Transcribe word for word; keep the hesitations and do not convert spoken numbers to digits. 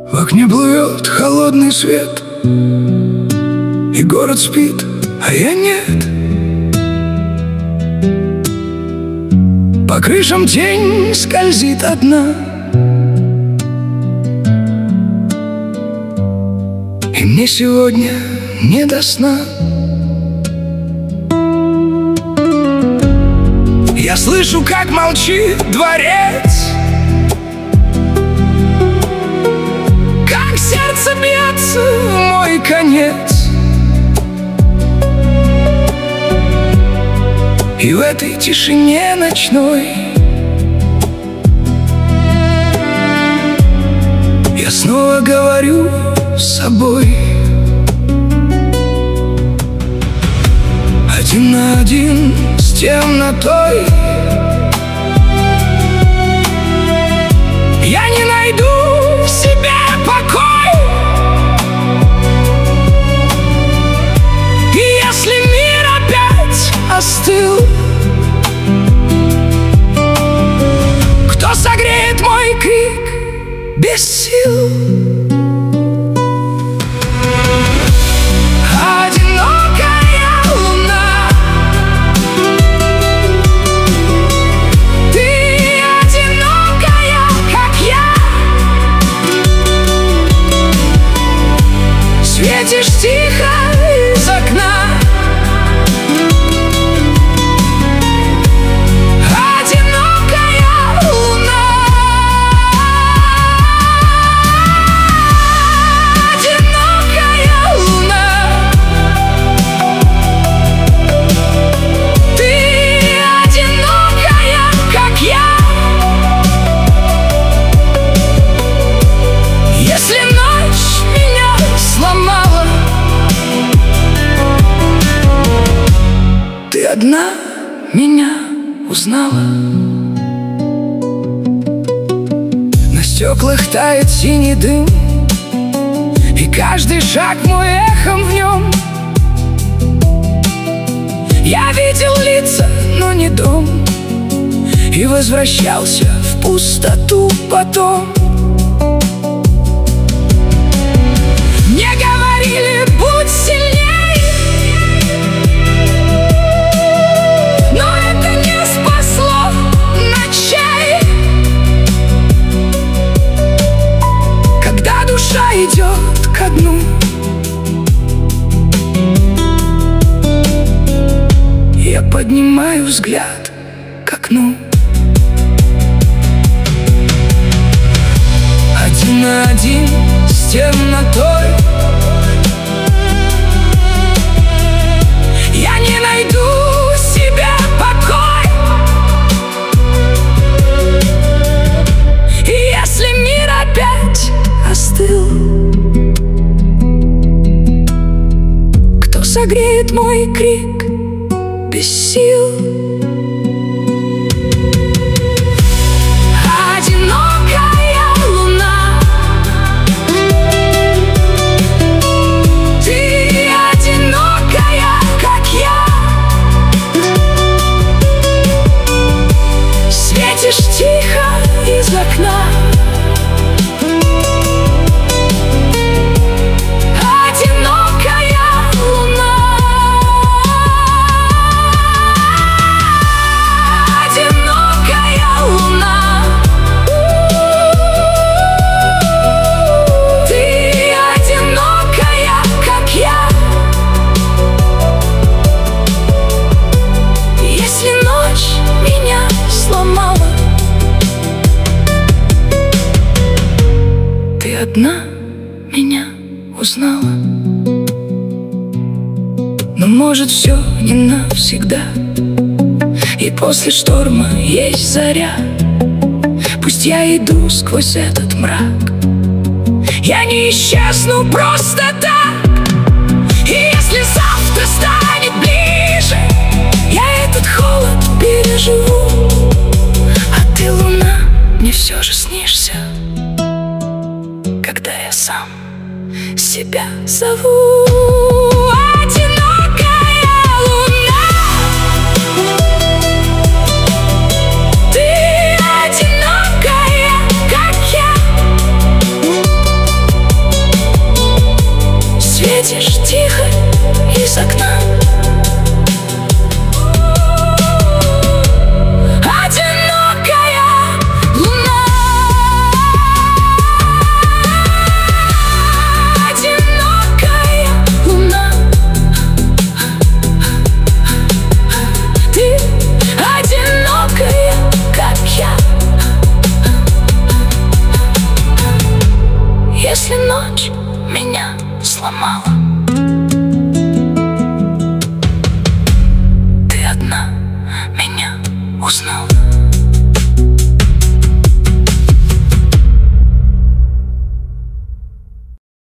В окне плывет холодный свет, и город спит, а я нет. По крышам тень скользит одна, и мне сегодня не до сна. Я слышу, как молчит дворец, как сердце бьется в мой конец. И в этой тишине ночной я снова говорю с собой. Один на один с темнотой я не найду себе покой. И если мир опять остыл, кто согреет мой крик без сил? Светишь тихо из окна, одинокая луна, одинокая луна. Ты одинокая, как я. Если ночь меня сломала, ты одна меня узнала. На стеклах тает синий дым, и каждый шаг мой эхом в нем. Я видел лица, но не дом, и возвращался в пустоту потом. Мне говорили, будь сильней, но это не спасло ночей. Когда душа идет ко дну, я поднимаю взгляд к окну. Один на один с темнотой я не найду себе покой. И если мир опять остыл, кто согреет мой крик без сил? Светишь тихо из окна, одинокая луна, одинокая луна. Ты одинокая, как я. Если ночь меня сломала, ты одна меня узнала. Но может все не навсегда, и после шторма есть заря. Пусть я иду сквозь этот мрак, я не исчезну просто так. И если завтра станет ближе, я этот холод переживу. А ты, луна, мне все же снишься, когда я сам себя зову.